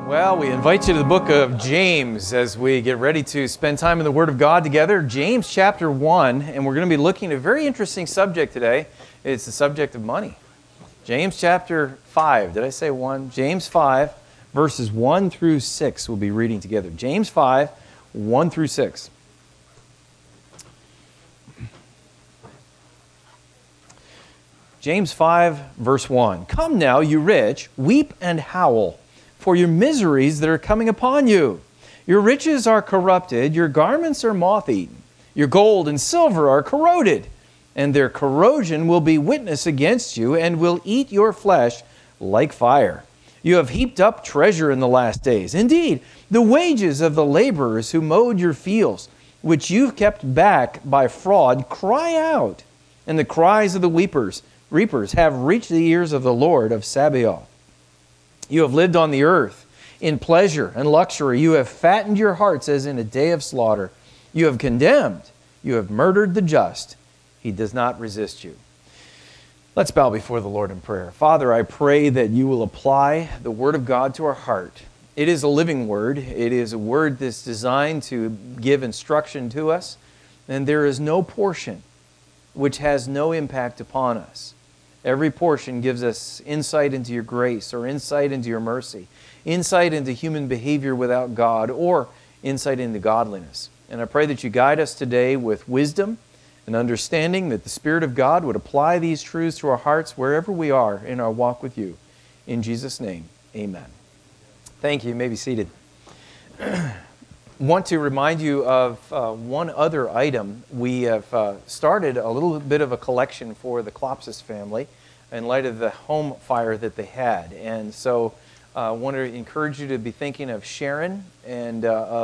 Well, we invite you to the book of James as we get ready to spend time in the Word of God together. James chapter 1, and we're going to be looking at a very interesting subject today. It's the subject of money. James chapter 5, did I say 1? James 5, verses 1 through 6 we'll be reading together. James 5, 1 through 6. James 5, verse 1. Come now, you rich, weep and howl for your miseries that are coming upon you. Your riches are corrupted, your garments are moth-eaten, your gold and silver are corroded, and their corrosion will be witness against you and will eat your flesh like fire. You have heaped up treasure in the last days. Indeed, the wages of the laborers who mowed your fields, which you've kept back by fraud, cry out, and the cries of the reapers have reached the ears of the Lord of Sabaoth. You have lived on the earth in pleasure and luxury. You have fattened your hearts as in a day of slaughter. You have condemned. You have murdered the just. He does not resist you. Let's bow before the Lord in prayer. Father, I pray that you will apply the Word of God to our heart. It is a living Word. It is a Word that's designed to give instruction to us. And there is no portion which has no impact upon us. Every portion gives us insight into your grace or insight into your mercy, insight into human behavior without God, or insight into godliness. And I pray that you guide us today with wisdom and understanding, that the Spirit of God would apply these truths to our hearts wherever we are in our walk with you. In Jesus' name, amen. Thank you. You may be seated. Want to remind you of one other item. We have started a little bit of a collection for the Klopsis family in light of the home fire that they had. And so I want to encourage you to be thinking of Sharon and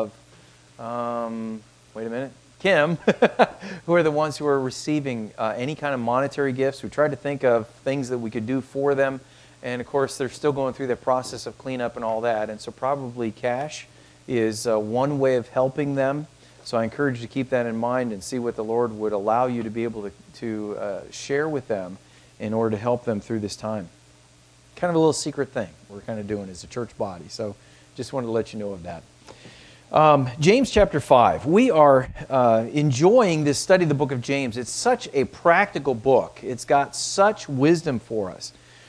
Kim, who are the ones who are receiving any kind of monetary gifts. We tried to think of things that we could do for them. And of course, they're still going through the process of cleanup and all that. And so probably cash is one way of helping them. So I encourage you to keep that in mind and see what the Lord would allow you to be able to share with them in order to help them through this time. Kind of a little secret thing we're kind of doing as a church body. So just wanted to let you know of that. James chapter 5. We are enjoying this study of the book of James. It's such a practical book. It's got such wisdom for us.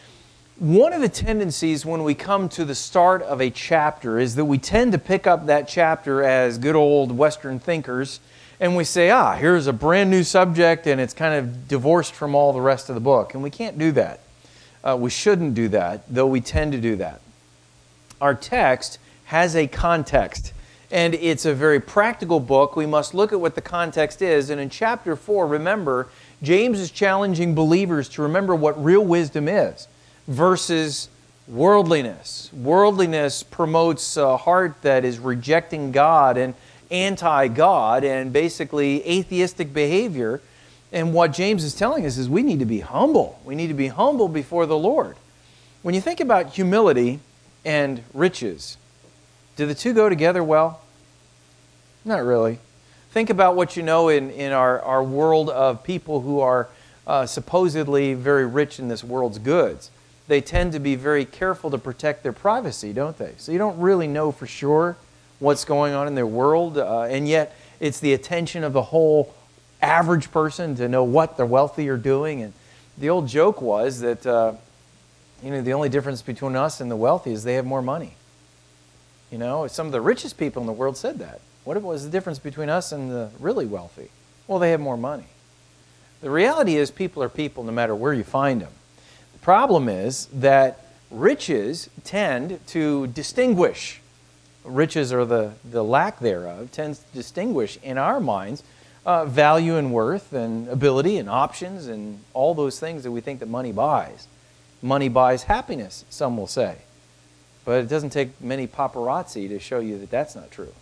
One of the tendencies when we come to the start of a chapter is that we tend to pick up that chapter as good old Western thinkers, and we say, here's a brand new subject, and it's kind of divorced from all the rest of the book. And we can't do that. We shouldn't do that, though we tend to do that. Our text has a context, and it's a very practical book. We must look at what the context is. And in chapter 4, remember, James is challenging believers to remember what real wisdom is versus worldliness. Worldliness promotes a heart that is rejecting God and anti-God and basically atheistic behavior. And what James is telling us is we need to be humble. We need to be humble before the Lord. When you think about humility and riches, do the two go together well? Not really. Think about what you know in our world of people who are supposedly very rich in this world's goods. They tend to be very careful to protect their privacy, don't they? So you don't really know for sure what's going on in their world, and yet it's the attention of the whole average person to know what the wealthy are doing. And the old joke was that the only difference between us and the wealthy is they have more money. Some of the richest people in the world said that. What was the difference between us and the really wealthy? Well, they have more money. The reality is people are people no matter where you find them. Problem is that riches tend to distinguish. Riches, or the lack thereof, tends to distinguish in our minds value and worth and ability and options and all those things that we think that money buys. Money buys happiness, some will say. But it doesn't take many paparazzi to show you that that's not true.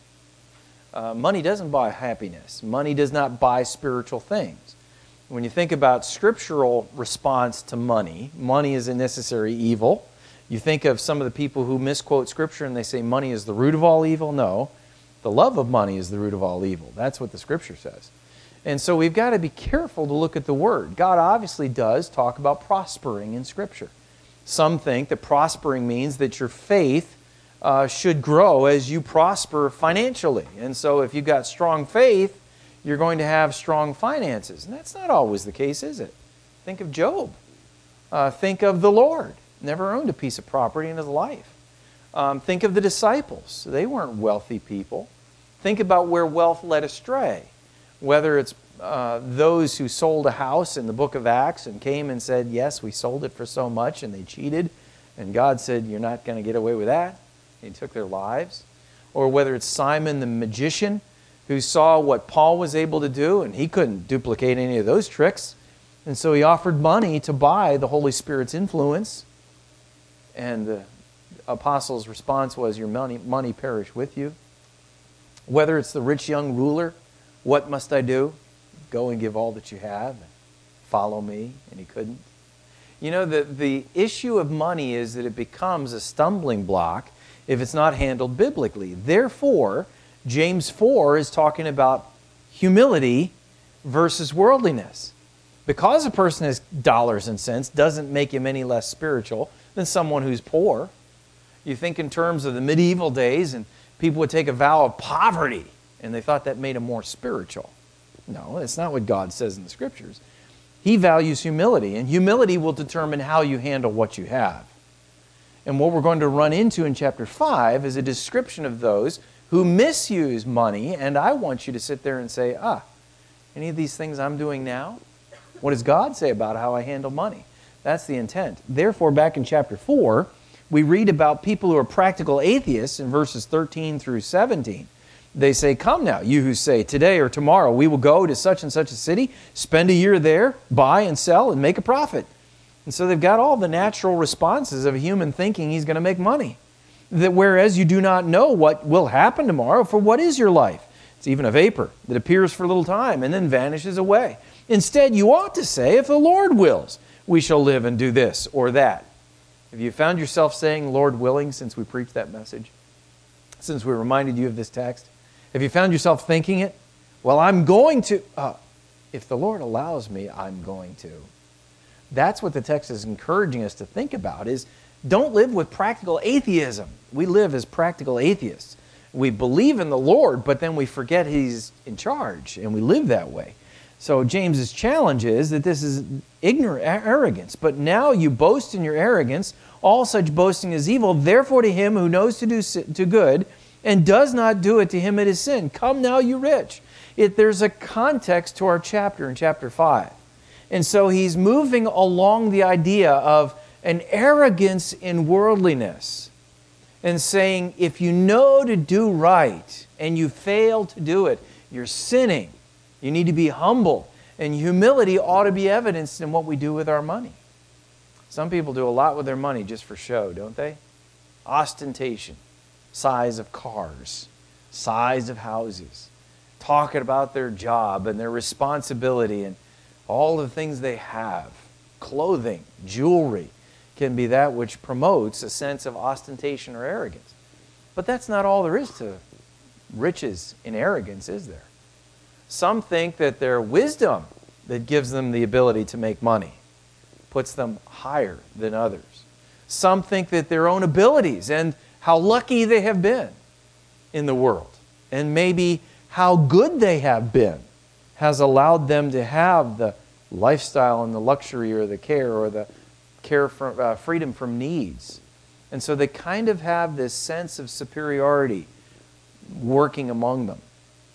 Money doesn't buy happiness. Money does not buy spiritual things. When you think about scriptural response to money, money is a necessary evil. You think of some of the people who misquote Scripture and they say money is the root of all evil. No, the love of money is the root of all evil. That's what the Scripture says. And so we've got to be careful to look at the Word. God obviously does talk about prospering in Scripture. Some think that prospering means that your faith should grow as you prosper financially. And so if you've got strong faith, you're going to have strong finances. And that's not always the case, is it? Think of Job. Think of the Lord. Never owned a piece of property in his life. Think of the disciples. They weren't wealthy people. Think about where wealth led astray. Whether it's those who sold a house in the book of Acts and came and said, yes, we sold it for so much, and they cheated. And God said, you're not going to get away with that. He took their lives. Or whether it's Simon the magician who saw what Paul was able to do, and he couldn't duplicate any of those tricks. And so he offered money to buy the Holy Spirit's influence. And the apostle's response was, your money perish with you. Whether it's the rich young ruler, what must I do? Go and give all that you have and follow me. And he couldn't. You know, the issue of money is that it becomes a stumbling block if it's not handled biblically. Therefore, James 4 is talking about humility versus worldliness. Because a person has dollars and cents doesn't make him any less spiritual than someone who's poor. You think in terms of the medieval days, and people would take a vow of poverty, and they thought that made them more spiritual. No, that's not what God says in the Scriptures. He values humility, and humility will determine how you handle what you have. And what we're going to run into in chapter 5 is a description of those who misuse money, and I want you to sit there and say, any of these things I'm doing now? What does God say about how I handle money? That's the intent. Therefore, back in chapter 4, we read about people who are practical atheists in verses 13 through 17. They say, come now, you who say, today or tomorrow we will go to such and such a city, spend a year there, buy and sell, and make a profit. And so they've got all the natural responses of a human thinking he's going to make money. That whereas you do not know what will happen tomorrow, for what is your life? It's even a vapor that appears for a little time and then vanishes away. Instead, you ought to say, if the Lord wills, we shall live and do this or that. Have you found yourself saying, Lord willing, since we preached that message? Since we reminded you of this text? Have you found yourself thinking it? Well, I'm going to. If the Lord allows me, I'm going to. That's what the text is encouraging us to think about, is don't live with practical atheism. We live as practical atheists. We believe in the Lord, but then we forget He's in charge, and we live that way. So James's challenge is that this is ignorant arrogance. But now you boast in your arrogance. All such boasting is evil. Therefore to him who knows to do good and does not do it, to him it is sin. Come now, you rich. There's a context to our chapter in chapter 5. And so he's moving along the idea of an arrogance in worldliness and saying, if you know to do right and you fail to do it, you're sinning. You need to be humble. And humility ought to be evidenced in what we do with our money. Some people do a lot with their money just for show, don't they? Ostentation, size of cars, size of houses, talking about their job and their responsibility and all the things they have. Clothing, jewelry can be that which promotes a sense of ostentation or arrogance. But that's not all there is to riches in arrogance, is there? Some think that their wisdom that gives them the ability to make money puts them higher than others. Some think that their own abilities and how lucky they have been in the world, and maybe how good they have been, has allowed them to have the lifestyle and the luxury or the care from freedom from needs. And so they kind of have this sense of superiority working among them.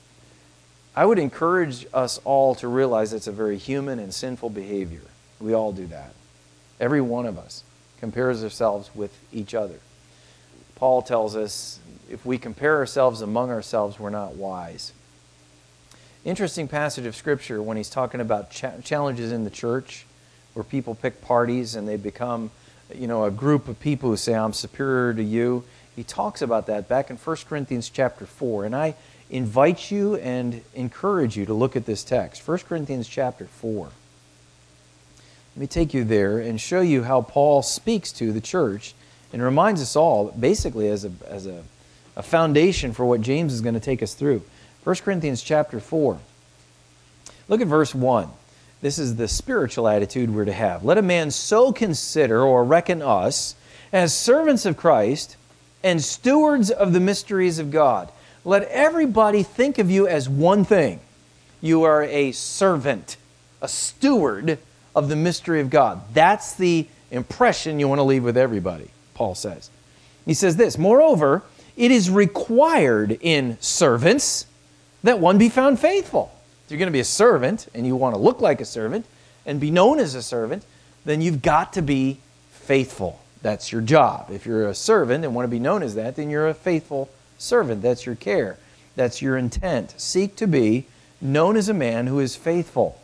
I would encourage us all to realize it's a very human and sinful behavior. We all do that. Every one of us compares ourselves with each other. Paul tells us if we compare ourselves among ourselves, we're not wise. Interesting passage of Scripture when he's talking about challenges in the church where people pick parties and they become, a group of people who say, I'm superior to you. He talks about that back in 1 Corinthians chapter 4. And I invite you and encourage you to look at this text. 1 Corinthians chapter 4. Let me take you there and show you how Paul speaks to the church and reminds us all, basically as a foundation for what James is going to take us through. 1 Corinthians chapter 4. Look at verse 1. This is the spiritual attitude we're to have. Let a man so consider or reckon us as servants of Christ and stewards of the mysteries of God. Let everybody think of you as one thing. You are a servant, a steward of the mystery of God. That's the impression you want to leave with everybody, Paul says. He says this, moreover, it is required in servants that one be found faithful. If you're going to be a servant and you want to look like a servant and be known as a servant, then you've got to be faithful. That's your job. If you're a servant and want to be known as that, then you're a faithful servant. That's your care. That's your intent. Seek to be known as a man who is faithful.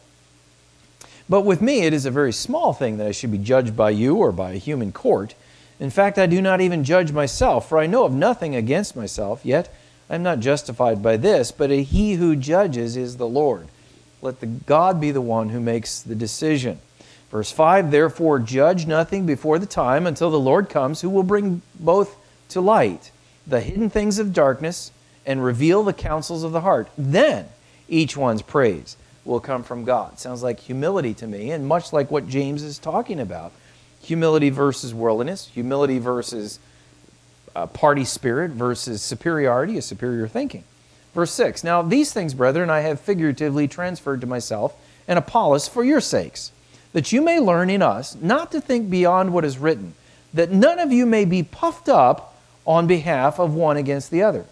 But with me, it is a very small thing that I should be judged by you or by a human court. In fact, I do not even judge myself, for I know of nothing against myself, yet I am not justified by this, but he who judges is the Lord. Let God be the one who makes the decision. Verse 5, therefore judge nothing before the time until the Lord comes, who will bring both to light the hidden things of darkness and reveal the counsels of the heart. Then each one's praise will come from God. Sounds like humility to me, and much like what James is talking about. Humility versus worldliness, humility versus party spirit versus superiority, is superior thinking. Verse 6, now these things, brethren, I have figuratively transferred to myself and Apollos for your sakes, that you may learn in us not to think beyond what is written, that none of you may be puffed up on behalf of one against the other.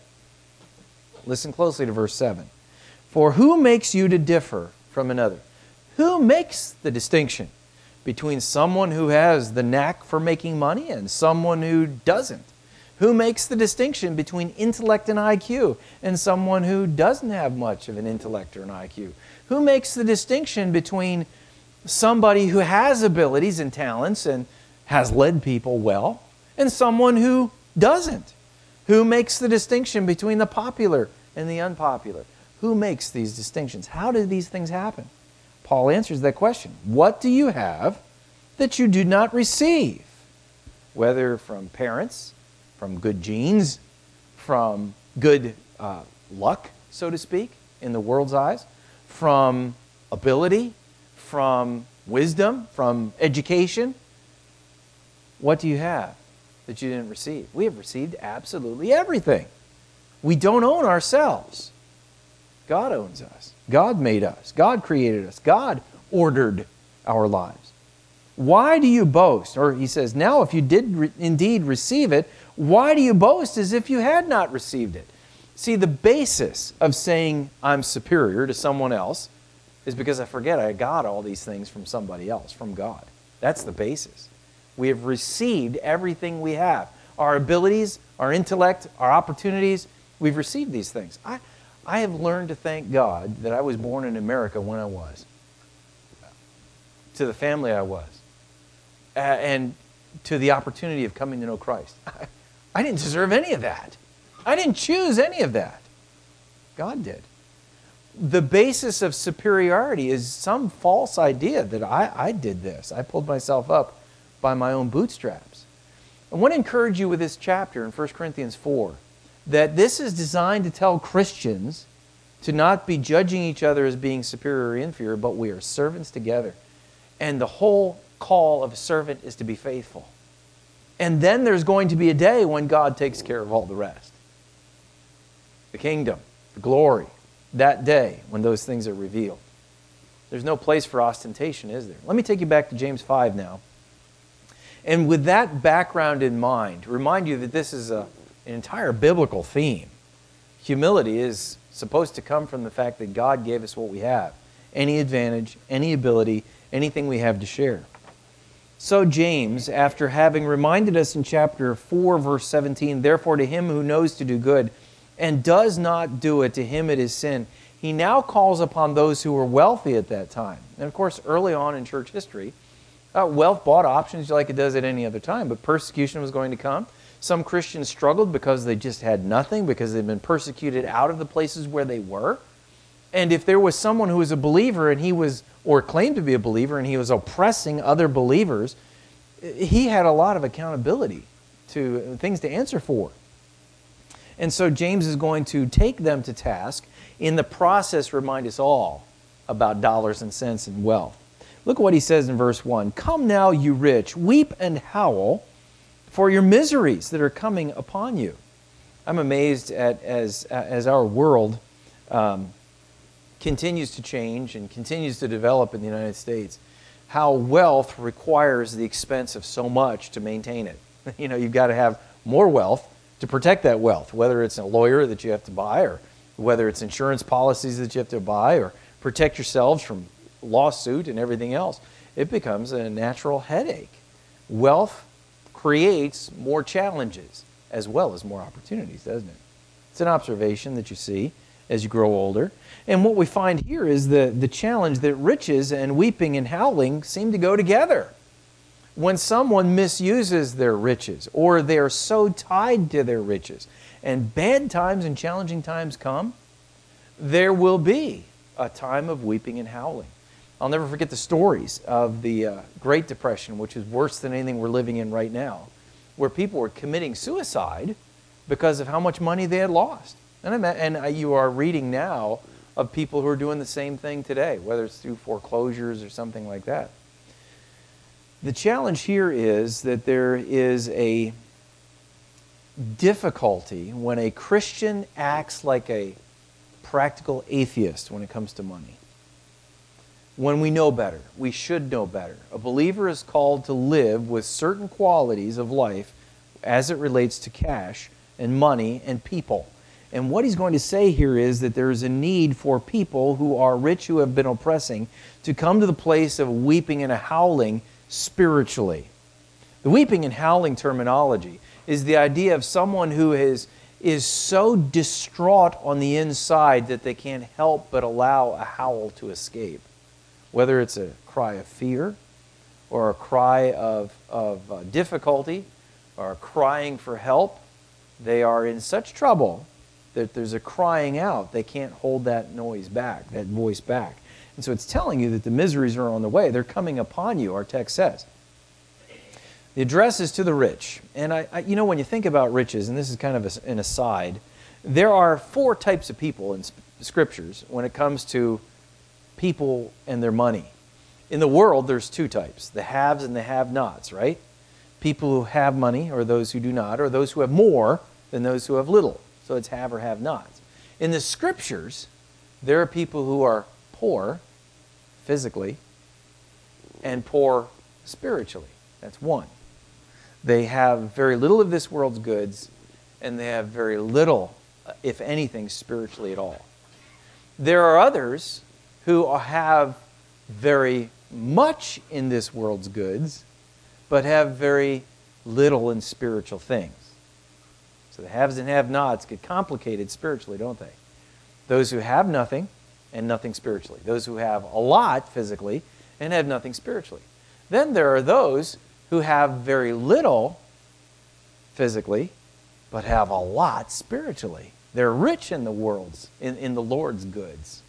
Listen closely to verse 7. For who makes you to differ from another? Who makes the distinction between someone who has the knack for making money and someone who doesn't? Who makes the distinction between intellect and IQ and someone who doesn't have much of an intellect or an IQ? Who makes the distinction between somebody who has abilities and talents and has led people well and someone who doesn't? Who makes the distinction between the popular and the unpopular? Who makes these distinctions? How do these things happen? Paul answers that question. What do you have that you do not receive? Whether from parents, from good genes, from good luck, so to speak, in the world's eyes, from ability, from wisdom, from education. What do you have that you didn't receive? We have received absolutely everything. We don't own ourselves. God owns us. God made us. God created us. God ordered our lives. Why do you boast? Or he says, now if you did indeed receive it, why do you boast as if you had not received it? See, the basis of saying I'm superior to someone else is because I forget I got all these things from somebody else, from God. That's the basis. We have received everything we have. Our abilities, our intellect, our opportunities, we've received these things. I have learned to thank God that I was born in America when I was, to the family I was, and to the opportunity of coming to know Christ. I didn't deserve any of that. I didn't choose any of that. God did. The basis of superiority is some false idea that I did this. I pulled myself up by my own bootstraps. I want to encourage you with this chapter in 1 Corinthians 4 that this is designed to tell Christians to not be judging each other as being superior or inferior, but we are servants together. And the whole call of a servant is to be faithful. And then there's going to be a day when God takes care of all the rest. The kingdom, the glory, that day when those things are revealed. There's no place for ostentation, is there? Let me take you back to James 5 now. And with that background in mind, remind you that this is an entire biblical theme. Humility is supposed to come from the fact that God gave us what we have. Any advantage, any ability, anything we have to share. So James, after having reminded us in chapter 4, verse 17, therefore to him who knows to do good and does not do it, to him it is sin. He now calls upon those who were wealthy at that time. And of course, early on in church history, wealth bought options like it does at any other time, but persecution was going to come. Some Christians struggled because they just had nothing, because they'd been persecuted out of the places where they were. And if there was someone who was a believer and he was, or claimed to be a believer, and he was oppressing other believers, he had a lot of accountability, to things to answer for. And so James is going to take them to task, in the process remind us all about dollars and cents and wealth. Look at what he says in verse 1. Come now, you rich, weep and howl for your miseries that are coming upon you. I'm amazed at as our world continues to change and continues to develop in the United States, how wealth requires the expense of so much to maintain it. You know, you've got to have more wealth to protect that wealth, whether it's a lawyer that you have to buy, or whether it's insurance policies that you have to buy, or protect yourselves from lawsuit and everything else. It becomes a natural headache. Wealth creates more challenges as well as more opportunities, doesn't it? It's an observation that you see as you grow older. And what we find here is the challenge that riches and weeping and howling seem to go together. When someone misuses their riches, or they are so tied to their riches, and bad times and challenging times come, there will be a time of weeping and howling. I'll never forget the stories of the Great Depression, which is worse than anything we're living in right now, where people were committing suicide because of how much money they had lost. And you are reading now of people who are doing the same thing today, whether it's through foreclosures or something like that. The challenge here is that there is a difficulty when a Christian acts like a practical atheist when it comes to money. When we know better, we should know better. A believer is called to live with certain qualities of life as it relates to cash and money and people. And what he's going to say here is that there is a need for people who are rich, who have been oppressing, to come to the place of weeping and howling spiritually. The weeping and howling terminology is the idea of someone who is so distraught on the inside that they can't help but allow a howl to escape. Whether it's a cry of fear, or a cry of difficulty, or crying for help, they are in such trouble that there's a crying out. They can't hold that noise back, that voice back. And so it's telling you that the miseries are on the way. They're coming upon you, our text says. The address is to the rich. And you know, when you think about riches, and this is kind of an aside, there are 4 types of people in Scriptures when it comes to people and their money. In the world, there's 2 types, the haves and the have-nots, right? People who have money, or those who do not, or those who have more than those who have little. So it's have or have-nots. In the Scriptures, there are people who are poor physically and poor spiritually. That's one. They have very little of this world's goods, and they have very little, if anything, spiritually at all. There are others who have very much in this world's goods, but have very little in spiritual things. So the haves and have-nots get complicated spiritually, don't they? Those who have nothing and nothing spiritually. Those who have a lot physically and have nothing spiritually. Then there are those who have very little physically, but have a lot spiritually. They're rich in the world's, in the Lord's goods.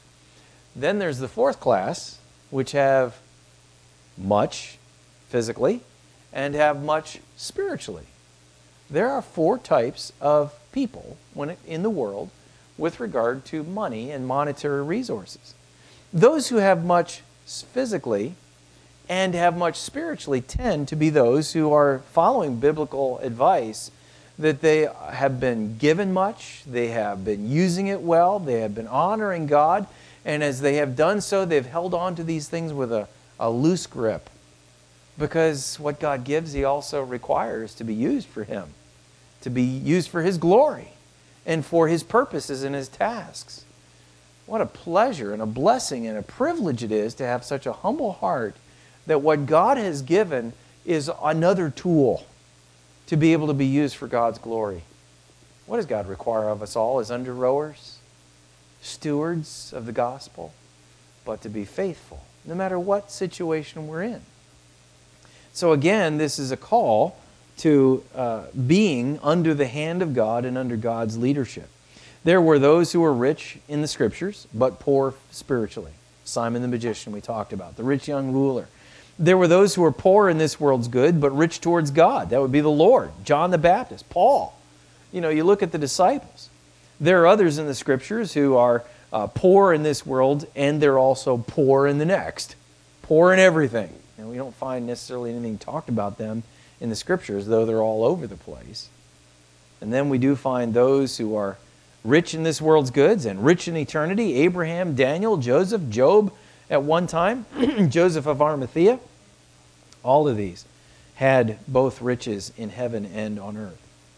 Then there's the 4th class, which have much physically and have much spiritually. There are 4 types of people in the world with regard to money and monetary resources. Those who have much physically and have much spiritually tend to be those who are following biblical advice, that they have been given much, they have been using it well, they have been honoring God, and as they have done so, they've held on to these things with a loose grip. Because what God gives, He also requires to be used for Him, to be used for His glory, and for His purposes and His tasks. What a pleasure and a blessing and a privilege it is to have such a humble heart that what God has given is another tool to be able to be used for God's glory. What does God require of us all as under-rowers, stewards of the gospel? But to be faithful, no matter what situation we're in. So again, this is a call to being under the hand of God and under God's leadership. There were those who were rich in the Scriptures, but poor spiritually. Simon the magician we talked about, the rich young ruler. There were those who were poor in this world's good, but rich towards God. That would be the Lord, John the Baptist, Paul. You know, you look at the disciples. There are others in the Scriptures who are poor in this world, and they're also poor in the next. Poor in everything. And we don't find necessarily anything talked about them in the Scriptures, though they're all over the place. And then we do find those who are rich in this world's goods and rich in eternity. Abraham, Daniel, Joseph, Job at one time, Joseph of Arimathea. All of these had both riches in heaven and on earth.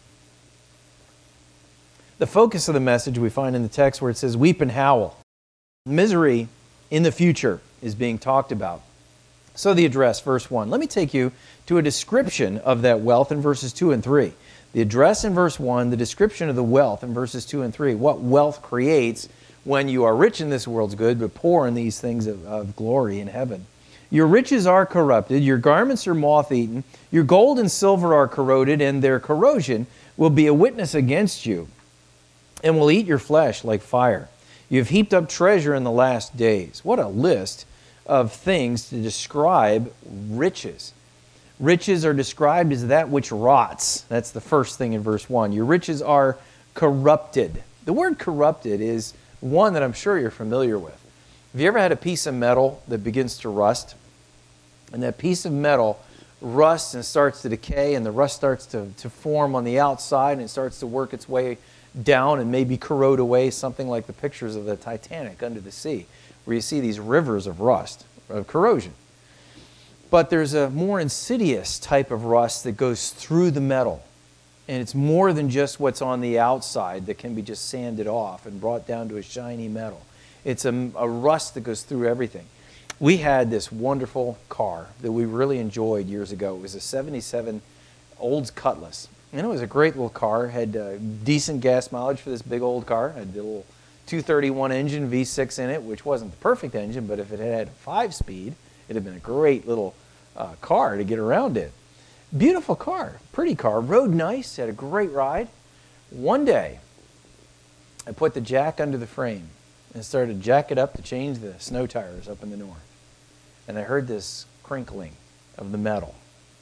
The focus of the message we find in the text where it says, weep and howl. Misery in the future is being talked about. So the address, verse 1. Let me take you to a description of that wealth in verses 2 and 3. The address in verse 1, the description of the wealth in verses 2 and 3. What wealth creates when you are rich in this world's good, but poor in these things of glory in heaven. Your riches are corrupted, your garments are moth-eaten, your gold and silver are corroded, and their corrosion will be a witness against you, and will eat your flesh like fire. You have heaped up treasure in the last days. What a list of things to describe riches. Riches are described as that which rots. That's the first thing in verse 1. Your riches are corrupted. The word corrupted is one that I'm sure you're familiar with. Have you ever had a piece of metal that begins to rust? And that piece of metal rusts and starts to decay, and the rust starts to form on the outside, and it starts to work its way down and maybe corrode away, something like the pictures of the Titanic under the sea, where you see these rivers of rust, of corrosion. But there's a more insidious type of rust that goes through the metal. And it's more than just what's on the outside that can be just sanded off and brought down to a shiny metal. It's a rust that goes through everything. We had this wonderful car that we really enjoyed years ago. It was a 77 Olds Cutlass. And it was a great little car. Had decent gas mileage for this big old car. Had a little 231 engine, V6 in it, which wasn't the perfect engine, but if it had a 5-speed, it'd have been a great little car to get around in. Beautiful car, pretty car, rode nice, had a great ride. One day, I put the jack under the frame and started to jack it up to change the snow tires up in the north. And I heard this crinkling of the metal.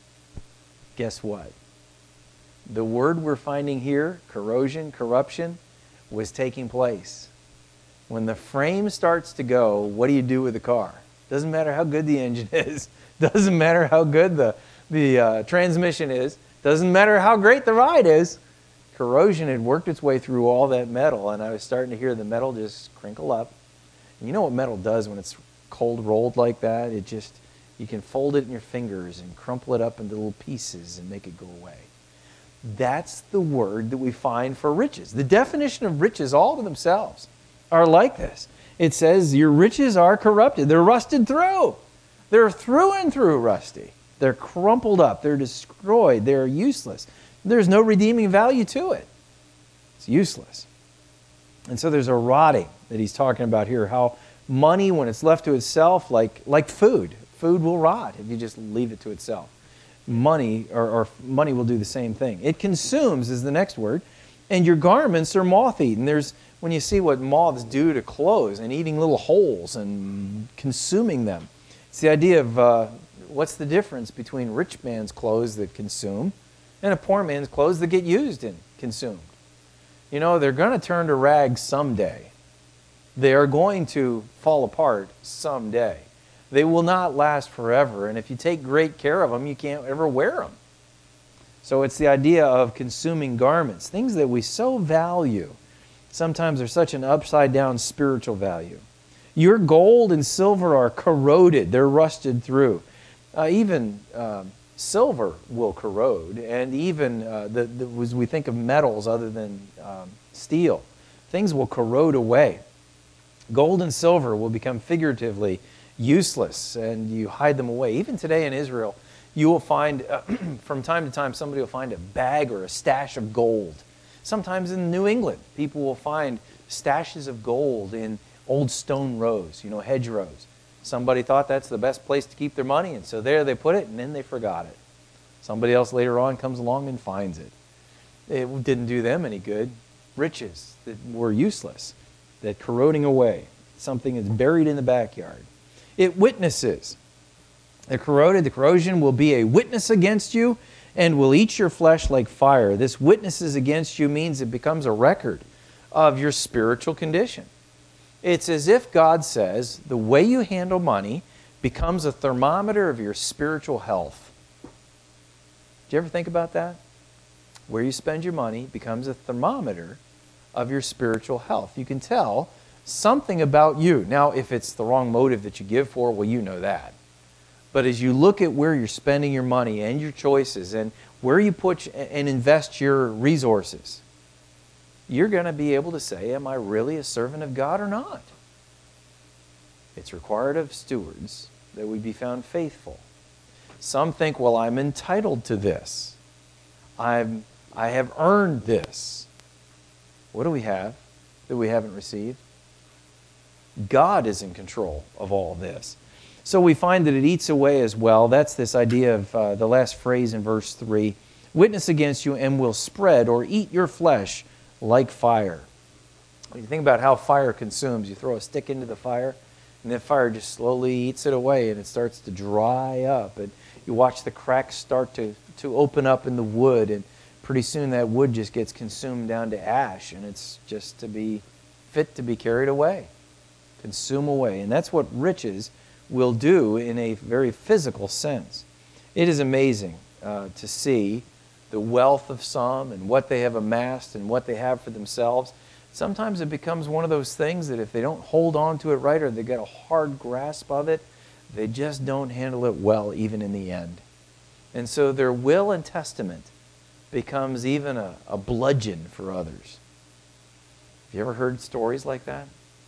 Guess what? The word we're finding here, corrosion, corruption, was taking place. When the frame starts to go, what do you do with the car? Doesn't matter how good the engine is. Doesn't matter how good the transmission is. Doesn't matter how great the ride is. Corrosion had worked its way through all that metal, and I was starting to hear the metal just crinkle up. And you know what metal does when it's cold rolled like that? It just, you can fold it in your fingers and crumple it up into little pieces and make it go away. That's the word that we find for riches. The definition of riches all to themselves are like this. It says your riches are corrupted. They're rusted through. They're through and through rusty. They're crumpled up. They're destroyed. They're useless. There's no redeeming value to it. It's useless. And so there's a rotting that he's talking about here, how money, when it's left to itself, like food will rot if you just leave it to itself. Money or money will do the same thing. It consumes is the next word, and your garments are moth-eaten. There's, when you see what moths do to clothes and eating little holes and consuming them, it's the idea of what's the difference between rich man's clothes that consume and a poor man's clothes that get used and consumed. You know, they're going to turn to rags someday. They are going to fall apart someday. They will not last forever, and if you take great care of them, you can't ever wear them. So it's the idea of consuming garments, things that we so value. Sometimes they're such an upside-down spiritual value. Your gold and silver are corroded. They're rusted through. Even silver will corrode, and even as we think of metals other than steel, things will corrode away. Gold and silver will become figuratively useless, and you hide them away. Even today in Israel, you will find, from time to time, somebody will find a bag or a stash of gold. Sometimes in New England, people will find stashes of gold in old stone rows, hedgerows. Somebody thought that's the best place to keep their money, and so there they put it, and then they forgot it. Somebody else later on comes along and finds it. It didn't do them any good. Riches that were useless, that corroding away, something that's buried in the backyard. It witnesses. The corrosion will be a witness against you and will eat your flesh like fire. This witnesses against you means it becomes a record of your spiritual condition. It's as if God says the way you handle money becomes a thermometer of your spiritual health. Do you ever think about that? Where you spend your money becomes a thermometer of your spiritual health. You can tell something about you. Now, if it's the wrong motive that you give for, well, you know that. But as you look at where you're spending your money and your choices and where you put and invest your resources, you're going to be able to say, am I really a servant of God or not? It's required of stewards that we be found faithful. Some think, well, I'm entitled to this. I have earned this. What do we have that we haven't received? God is in control of all this. So we find that it eats away as well. That's this idea of the last phrase in verse 3. Witness against you and will spread or eat your flesh like fire. When you think about how fire consumes, you throw a stick into the fire, and that fire just slowly eats it away, and it starts to dry up. And you watch the cracks start to open up in the wood, and pretty soon that wood just gets consumed down to ash, and it's just to be fit to be carried away, consume away. And that's what riches will do in a very physical sense. It is amazing to see the wealth of some and what they have amassed and what they have for themselves. Sometimes it becomes one of those things that if they don't hold on to it right or they get a hard grasp of it, they just don't handle it well even in the end. And so their will and testament becomes even a bludgeon for others. Have you ever heard stories like that?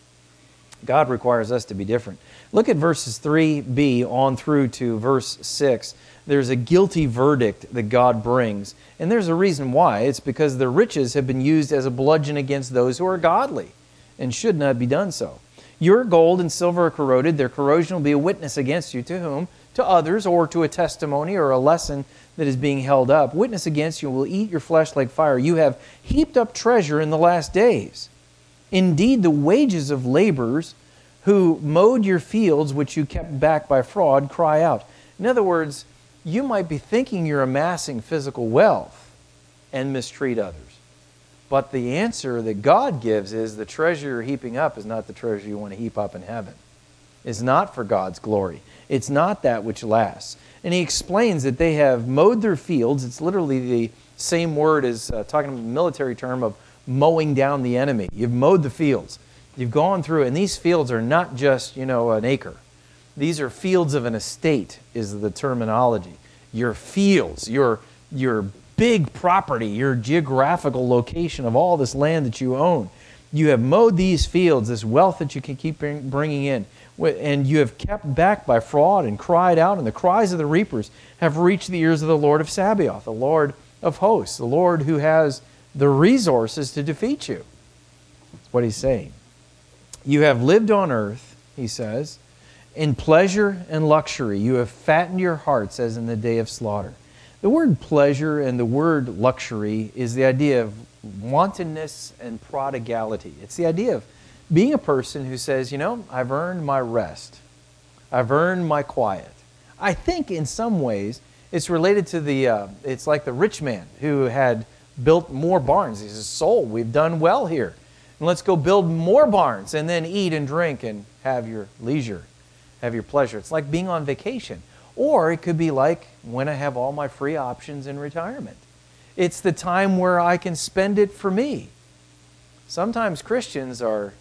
God requires us to be different. Look at verses 3b on through to verse 6. There's a guilty verdict that God brings. And there's a reason why. It's because their riches have been used as a bludgeon against those who are godly and should not be done so. Your gold and silver are corroded. Their corrosion will be a witness against you. To whom? To others, or to a testimony or a lesson that is being held up. Witness against you will eat your flesh like fire. You have heaped up treasure in the last days. Indeed, the wages of laborers who mowed your fields, which you kept back by fraud, cry out. In other words, you might be thinking you're amassing physical wealth and mistreat others. But the answer that God gives is the treasure you're heaping up is not the treasure you want to heap up in heaven. It's not for God's glory. It's not that which lasts. And he explains that they have mowed their fields. It's literally the same word as talking about the military term of mowing down the enemy. You've mowed the fields. You've gone through, and these fields are not just, an acre. These are fields of an estate is the terminology. Your fields, your big property, your geographical location of all this land that you own. You have mowed these fields, this wealth that you can keep bringing in, and you have kept back by fraud and cried out, and the cries of the reapers have reached the ears of the Lord of Sabaoth, the Lord of hosts, the Lord who has the resources to defeat you. That's what he's saying. You have lived on earth, he says, in pleasure and luxury. You have fattened your hearts as in the day of slaughter. The word pleasure and the word luxury is the idea of wantonness and prodigality. It's the idea of being a person who says, I've earned my rest. I've earned my quiet. I think in some ways it's related to it's like the rich man who had built more barns. He says, soul, we've done well here. And let's go build more barns and then eat and drink and have your leisure, have your pleasure. It's like being on vacation. Or it could be like when I have all my free options in retirement. It's the time where I can spend it for me. Sometimes Christians are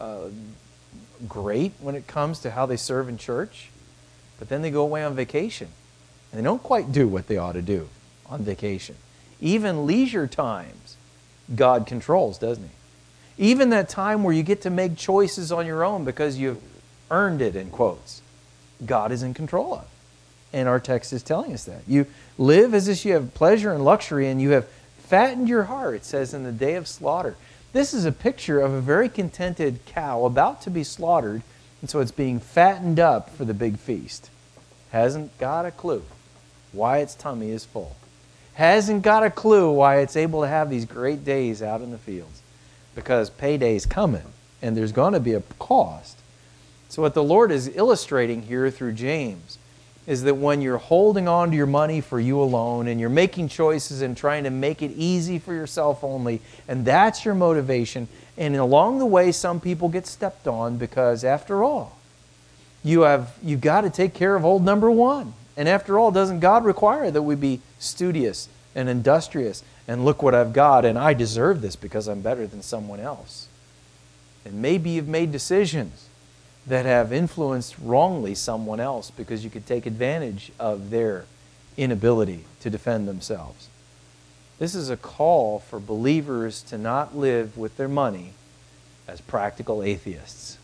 great when it comes to how they serve in church, but then they go away on vacation, and they don't quite do what they ought to do on vacation. Even leisure times, God controls, doesn't he? Even that time where you get to make choices on your own because you've earned it, in quotes, God is in control of. And our text is telling us that. You live as if you have pleasure and luxury, and you have fattened your heart, it says, in the day of slaughter. This is a picture of a very contented cow about to be slaughtered, and so it's being fattened up for the big feast. Hasn't got a clue why its tummy is full. Hasn't got a clue why it's able to have these great days out in the fields. Because payday's coming, and there's going to be a cost. So what the Lord is illustrating here through James is that when you're holding on to your money for you alone and you're making choices and trying to make it easy for yourself only, and that's your motivation, and along the way some people get stepped on because after all, you've got to take care of old number one. And after all, doesn't God require that we be studious and industrious and look what I've got and I deserve this because I'm better than someone else? And maybe you've made decisions that have influenced wrongly someone else because you could take advantage of their inability to defend themselves. This is a call for believers to not live with their money as practical atheists.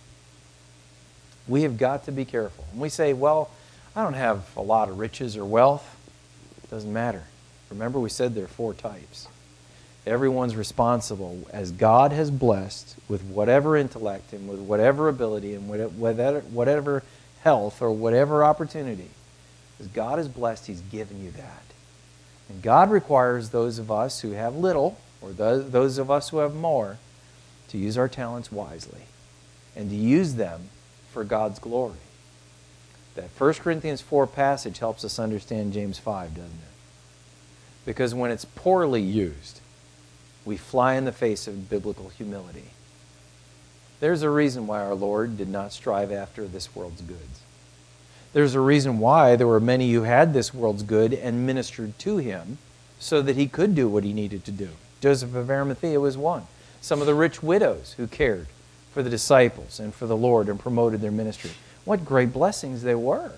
We have got to be careful. And we say, well, I don't have a lot of riches or wealth. It doesn't matter. Remember, we said there are 4 types. Everyone's responsible as God has blessed with whatever intellect and with whatever ability and whatever health or whatever opportunity. As God has blessed, He's given you that. And God requires those of us who have little, or those of us who have more, to use our talents wisely and to use them for God's glory. That 1 Corinthians 4 passage helps us understand James 5, doesn't it? Because when it's poorly used, we fly in the face of biblical humility. There's a reason why our Lord did not strive after this world's goods. There's a reason why there were many who had this world's good and ministered to Him so that He could do what He needed to do. Joseph of Arimathea was one. Some of the rich widows who cared for the disciples and for the Lord and promoted their ministry. What great blessings they were.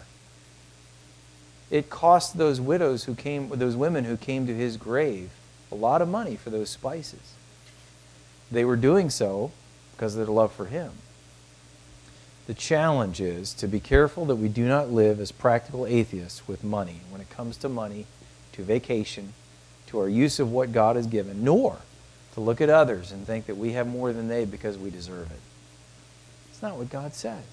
It cost those women who came to His grave a lot of money for those spices. They were doing so because of their love for Him. The challenge is to be careful that we do not live as practical atheists with money when it comes to money, to vacation, to our use of what God has given, nor to look at others and think that we have more than they because we deserve it. It's not what God says.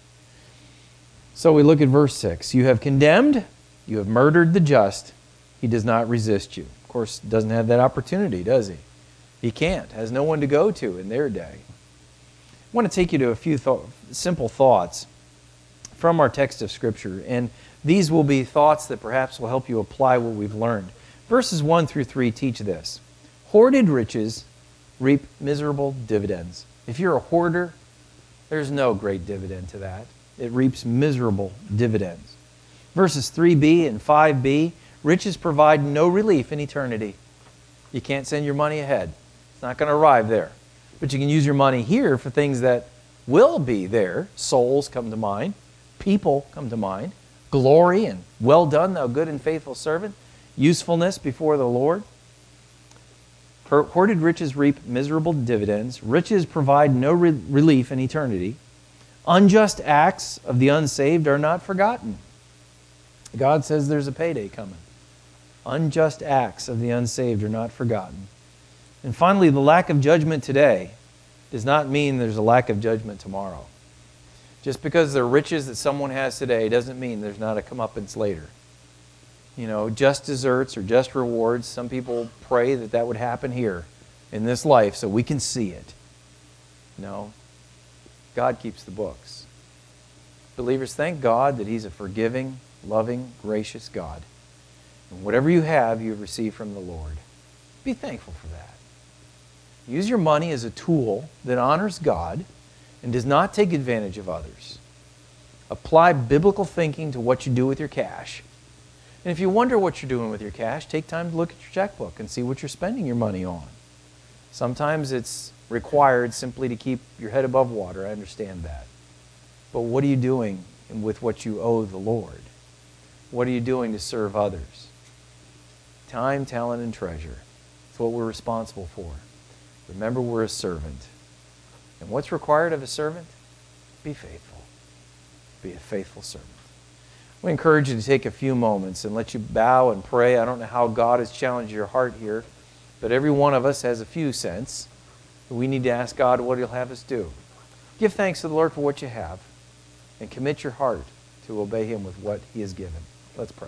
So we look at verse 6. You have condemned, you have murdered the just. He does not resist you. Of course, doesn't have that opportunity, does he? He can't. Has no one to go to in their day. I want to take you to a few simple thoughts from our text of Scripture, and these will be thoughts that perhaps will help you apply what we've learned. Verses 1 through 3 teach this. Hoarded riches reap miserable dividends. If you're a hoarder, there's no great dividend to that. It reaps miserable dividends. Verses 3b and 5b, riches provide no relief in eternity. You can't send your money ahead. It's not going to arrive there. But you can use your money here for things that will be there. Souls come to mind. People come to mind. Glory and well done, thou good and faithful servant. Usefulness before the Lord. Hoarded riches reap miserable dividends. Riches provide no relief in eternity. Unjust acts of the unsaved are not forgotten. God says there's a payday coming. Unjust acts of the unsaved are not forgotten. And finally, the lack of judgment today does not mean there's a lack of judgment tomorrow. Just because there are riches that someone has today doesn't mean there's not a comeuppance later. You know, just desserts or just rewards. Some people pray that that would happen here in this life so we can see it. No. God keeps the books. Believers, thank God that He's a forgiving, loving, gracious God. And whatever you have, you have received from the Lord. Be thankful for that. Use your money as a tool that honors God and does not take advantage of others. Apply biblical thinking to what you do with your cash. And if you wonder what you're doing with your cash, take time to look at your checkbook and see what you're spending your money on. Sometimes it's required simply to keep your head above water. I understand that. But what are you doing with what you owe the Lord? What are you doing to serve others? Time, talent, and treasure. It's what we're responsible for. Remember, we're a servant. And what's required of a servant? Be faithful. Be a faithful servant. We encourage you to take a few moments and let you bow and pray. I don't know how God has challenged your heart here, but every one of us has a few cents. We need to ask God what He'll have us do. Give thanks to the Lord for what you have and commit your heart to obey Him with what He has given. Let's pray.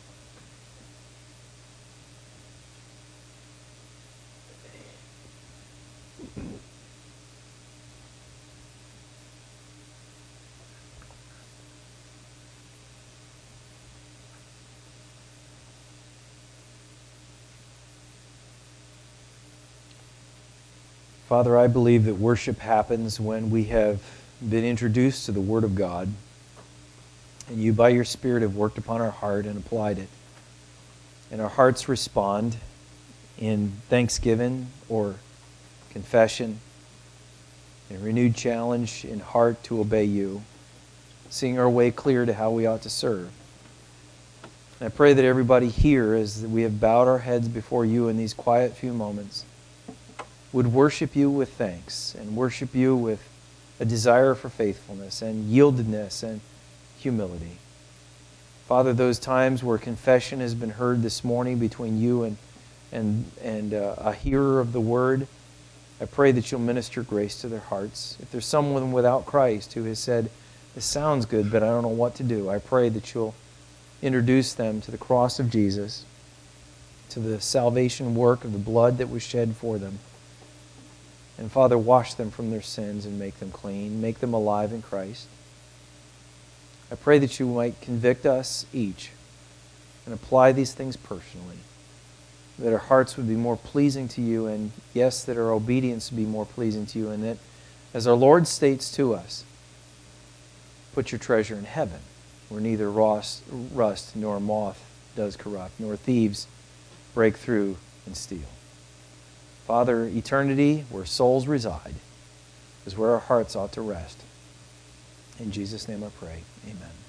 Father, I believe that worship happens when we have been introduced to the Word of God. And you, by your Spirit, have worked upon our heart and applied it. And our hearts respond in thanksgiving or confession, in renewed challenge in heart to obey you, seeing our way clear to how we ought to serve. And I pray that everybody here, as we have bowed our heads before you in these quiet few moments, would worship you with thanks and worship you with a desire for faithfulness and yieldedness and humility. Father, those times where confession has been heard this morning between you and a hearer of the word, I pray that you'll minister grace to their hearts. If there's someone without Christ who has said, this sounds good, but I don't know what to do, I pray that you'll introduce them to the cross of Jesus, to the salvation work of the blood that was shed for them. And Father, wash them from their sins and make them clean, make them alive in Christ. I pray that you might convict us each and apply these things personally, that our hearts would be more pleasing to you, and yes, that our obedience would be more pleasing to you, and that, as our Lord states to us, put your treasure in heaven, where neither rust nor moth does corrupt, nor thieves break through and steal. Father, eternity, where souls reside, is where our hearts ought to rest. In Jesus' name I pray. Amen.